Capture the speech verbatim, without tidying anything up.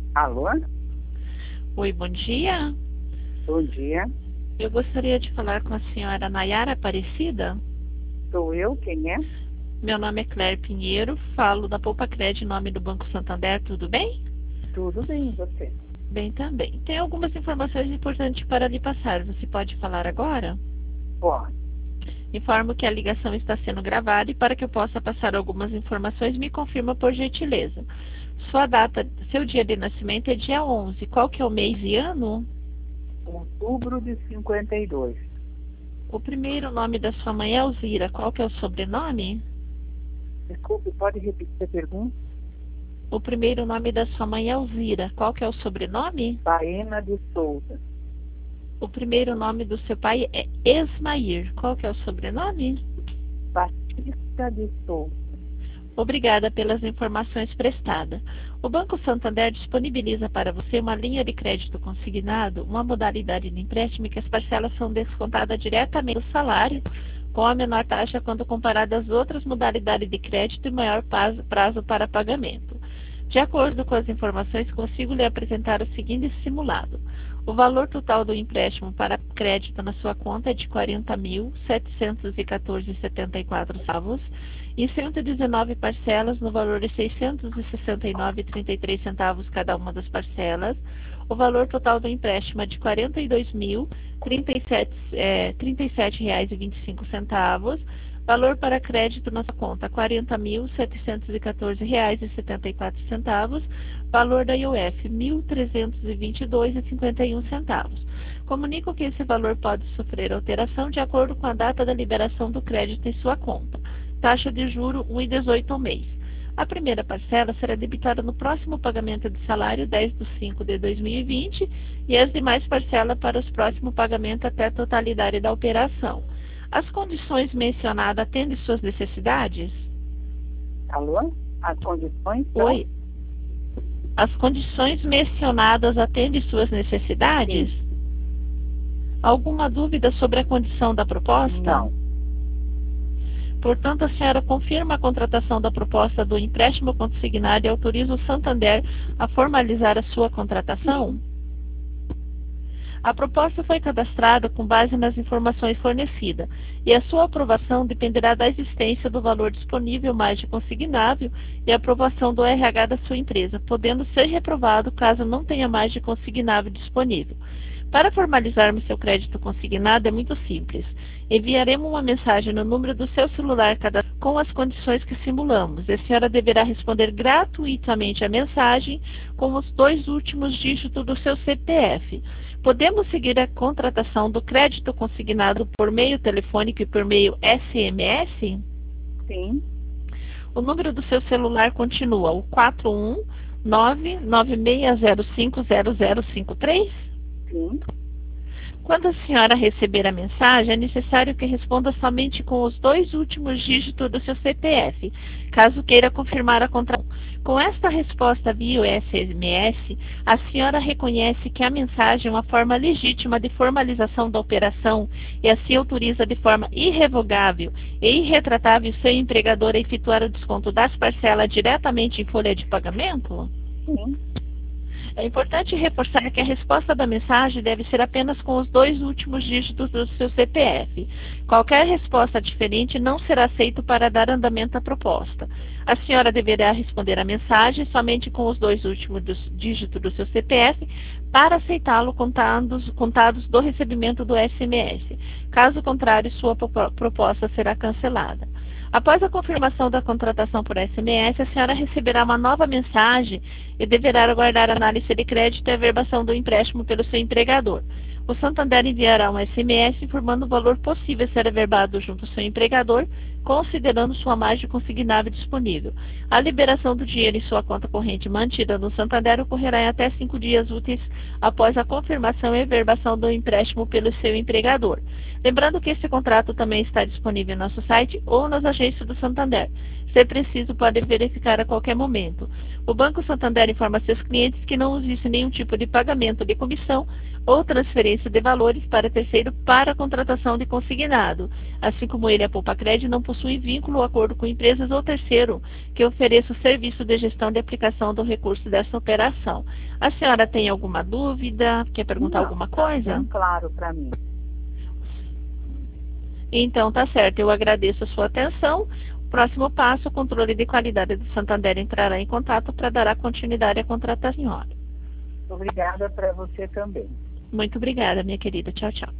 Alô? Oi, bom dia. Bom dia. Eu gostaria de falar com a senhora Nayara Aparecida. Sou eu, quem é? Meu nome é Claire Pinheiro, falo da Poupa Cred em nome do Banco Santander, tudo bem? Tudo bem, e você? Bem também. Tem algumas informações importantes para lhe passar. Você pode falar agora? Pode. Informo que a ligação está sendo gravada e para que eu possa passar algumas informações, me confirma por gentileza. Sua data, seu dia de nascimento é dia onze. Qual que é o mês e ano? Outubro de cinquenta e dois. O primeiro nome da sua mãe é Elzira. Qual que é o sobrenome? Desculpe, pode repetir a pergunta? O primeiro nome da sua mãe é Elzira. Qual que é o sobrenome? Baena de Souza. O primeiro nome do seu pai é Esmair. Qual que é o sobrenome? Batista de Souza. Obrigada pelas informações prestadas. O Banco Santander disponibiliza para você uma linha de crédito consignado, uma modalidade de empréstimo que as parcelas são descontadas diretamente do salário, com a menor taxa quando comparada às outras modalidades de crédito e maior prazo para pagamento. De acordo com as informações, consigo lhe apresentar o seguinte simulado. O valor total do empréstimo para crédito na sua conta é de quarenta mil, setecentos e quatorze reais e setenta e quatro centavos e cento e dezenove parcelas no valor de seiscentos e sessenta e nove reais e trinta e três centavos cada uma das parcelas. O valor total do empréstimo é de quarenta e dois mil, trinta e sete reais e vinte e cinco centavos. Valor para crédito na sua conta, quarenta mil, setecentos e quatorze reais e setenta e quatro centavos. Valor da I O F, mil trezentos e vinte e dois reais e cinquenta e um centavos. Comunico que esse valor pode sofrer alteração de acordo com a data da liberação do crédito em sua conta. Taxa de juro um vírgula dezoito ao mês. A primeira parcela será debitada no próximo pagamento de salário, dez de cinco de dois mil e vinte, e as demais parcelas para os próximos pagamentos até a totalidade da operação. As condições mencionadas atendem suas necessidades? Alô? As condições são? Oi. As condições mencionadas atendem suas necessidades? Sim. Alguma dúvida sobre a condição da proposta? Não. Portanto, a senhora confirma a contratação da proposta do empréstimo consignado e autoriza o Santander a formalizar a sua contratação? A proposta foi cadastrada com base nas informações fornecidas e a sua aprovação dependerá da existência do valor disponível mais de consignável e a aprovação do R H da sua empresa, podendo ser reprovado caso não tenha mais de consignável disponível. Para formalizarmos seu crédito consignado é muito simples. Enviaremos uma mensagem no número do seu celular com as condições que simulamos. A senhora deverá responder gratuitamente a mensagem com os dois últimos dígitos do seu C P F. Podemos seguir a contratação do crédito consignado por meio telefônico e por meio S M S? Sim. O número do seu celular continua o quatro um nove nove seis zero cinco zero zero cinco três? Sim. Quando a senhora receber a mensagem, é necessário que responda somente com os dois últimos dígitos do seu C P F, caso queira confirmar a contratação. Com esta resposta via S M S, a senhora reconhece que a mensagem é uma forma legítima de formalização da operação e assim autoriza de forma irrevogável e irretratável seu empregador a efetuar o desconto das parcelas diretamente em folha de pagamento? Sim. É importante reforçar que a resposta da mensagem deve ser apenas com os dois últimos dígitos do seu C P F. Qualquer resposta diferente não será aceita para dar andamento à proposta. A senhora deverá responder a mensagem somente com os dois últimos dígitos do seu C P F para aceitá-lo contados, contados do recebimento do S M S. Caso contrário, sua proposta será cancelada. Após a confirmação da contratação por S M S, a senhora receberá uma nova mensagem e deverá aguardar a análise de crédito e a averbação do empréstimo pelo seu empregador. O Santander enviará um S M S informando o valor possível a ser averbado junto ao seu empregador, considerando sua margem consignável disponível. A liberação do dinheiro em sua conta corrente mantida no Santander ocorrerá em até cinco dias úteis após a confirmação e averbação do empréstimo pelo seu empregador. Lembrando que esse contrato também está disponível no nosso site ou nas agências do Santander. Se preciso, pode verificar a qualquer momento. O Banco Santander informa seus clientes que não existe nenhum tipo de pagamento de comissão ou transferência de valores para terceiro para a contratação de consignado, assim como ele, a Poupa Cred, não possui vínculo ou acordo com empresas ou terceiro que ofereça o serviço de gestão de aplicação do recurso dessa operação. A senhora tem alguma dúvida? Quer perguntar Não, alguma tá coisa? bem claro para mim. Então, tá certo. Eu agradeço a sua atenção. Próximo passo, o controle de qualidade do Santander entrará em contato para dar a continuidade à contratação. Obrigada para você também. Muito obrigada, minha querida. Tchau, tchau.